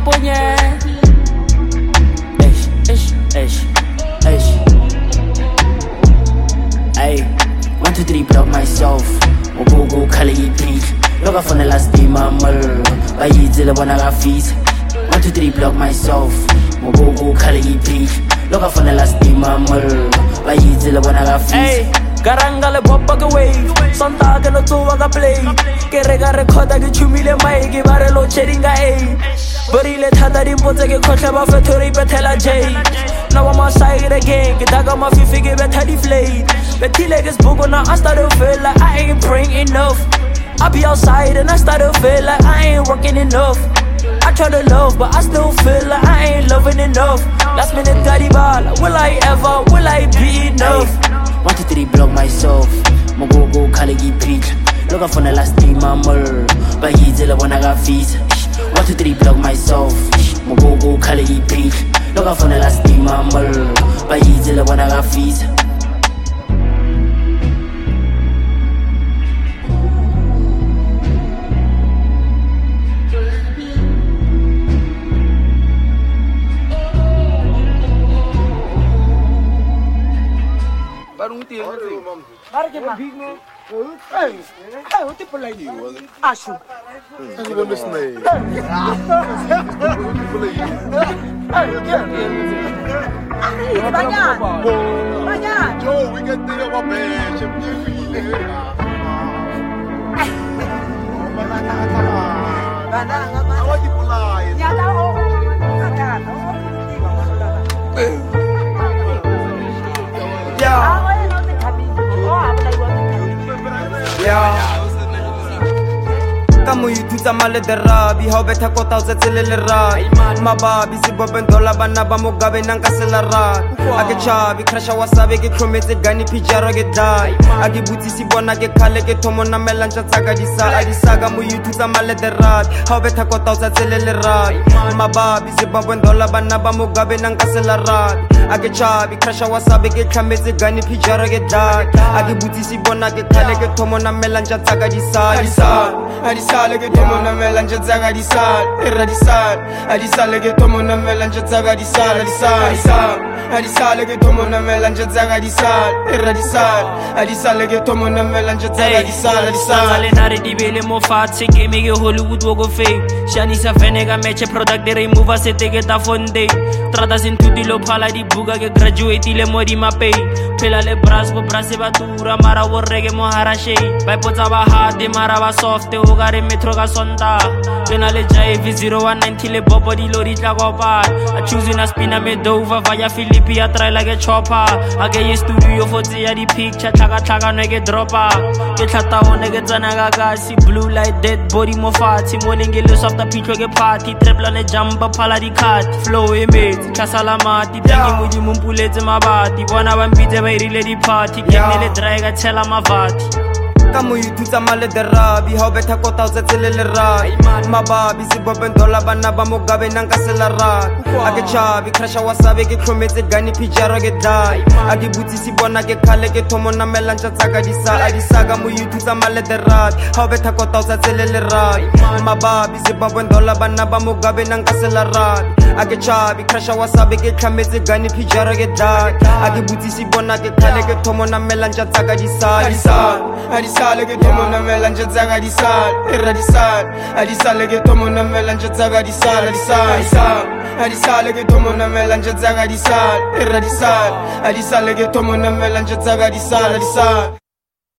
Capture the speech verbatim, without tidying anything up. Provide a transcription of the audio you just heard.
punye. Ish, ish, ish, ish. Ay, one, two, three, block myself. Mogogo, color ye peach. Look for the last day, mammal. By ye till the one I got feet. One, two, three, block myself. Mogogo, color ye peach. Look for the last day, mammal. By ye till the one I got feet. Garanga le pop back away. Santa que no tuvo que play. Que rega recorda que chumile mai. Que bare lo cheringa ay. Bari le thada di bote que kocha ba fetori betela jay. Now I'm outside again. Get dog on my feet, get better deflate. But till like it's bogo now I start to feel like I ain't praying enough. I be outside and I start to feel like I ain't working enough. I try to love, but I still feel like I ain't loving enough. Last minute daddy ball, will I ever, will I be enough? One, two, three, block myself. Mogogo, kalegi peach. Look for the last day, mammal. But he's the one I got feet. One, two, three, block myself. Mogogo, kalegi peach. Look for the last day, mammal. But he's the one I got feet. Para que mais? Ei, ei, eu te falei acho. Eu vou nesse meio. Ei, banhar. Banhar. Joe, we can think of a bench. I'm giving you. I want you to lie. Ya tá o. Kamu yuthuta male derabi ha betha kota tse tselele rat mababi se bobendola bana ba mogabe nang ka selarat ake chabi crasha wasabe ke chrometse gani pijaro ke dai ake butsi si bona ke khale ke thomo na melantsa tsaka di sa a di saga mu yuthuta male derat ha betha kota tse tselele rat mababi se bobendola bana ba mogabe nang ka selarat ake chabi crasha wasabe ke chrometse gani pijaro ke dai ake butsi si bona ke khale ke thomo na melantsa tsaka di sa di sa di sa Sale che tomo na melange zaga di sal, erra di sal. Adi sale che tomo na melange zaga di sal, di sal, di sal. Adi sale che tomo na melange zaga di sal, erra di sal. Adi sale che tomo na melange zaga di sal, di sal. Sale nare di bele mo fatse che mi che Hollywood wogo fame. Shani sa fenega match product de remove se te che ta fonde. Trata sin tutti lo pala di buga che graduate le modi ma pay. Pela le bras bo brase batura mara vorre che mo harashe. Vai pozza ba hard mara ba soft o gare metro ka sonda Pena le jive zero one ninety le bobo di lori tla kopa I choose na spina me dova vaya Philippi a try like a chopper I get you studio for ya di picture tlaka tlaka no ke dropa ke tlata one ke tsana ka kasi blue light dead body mo fati mo lengele soft pitch ke party triple ne jump phala di card flow image kasala mati tangi mudi mumpuletse mabati bona ba mbitse ba irile di party ke nele dry ka tshela mavati Kamu yuthuta male derabi ha betha kota tse tselele rat mababi se bobendola bana ba mogabe nang ka selarat ake chabi crasha wasabe ke chrometse gani pijaro ke dai ake butsi si bona ke khale ke thomo na melantsa tsaka di sa a di saga mu yuthuta male derat ha betha kota tse tselele rat mababi se bobendola bana ba mogabe nang ka selarat ake chabi crasha wasabe ke chrometse gani pijaro ke dai ake butsi si bona ke khale ke thomo na melantsa tsaka di sa di sa Sale che tomo na melange zaga di sal, erra di sal. Adi sale che tomo na melange zaga di sal, di sal, di sal. Adi sale che tomo na melange zaga di sal, erra di sal. Adi sale che tomo na melange zaga di sal, di sal.